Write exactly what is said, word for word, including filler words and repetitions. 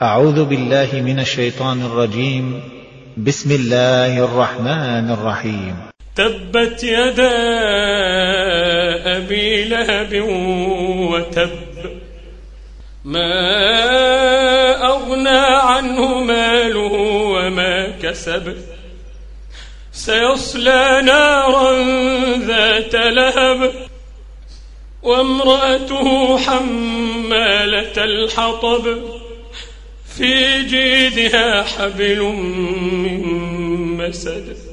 أعوذ بالله من الشيطان الرجيم. بسم الله الرحمن الرحيم. تبت يدا أبي لهب وتب، ما أغنى عنه ماله وما كسب، سيصلى نارا ذات لهب، وامرأته حمالة الحطب، في جيدها حبل من مسد.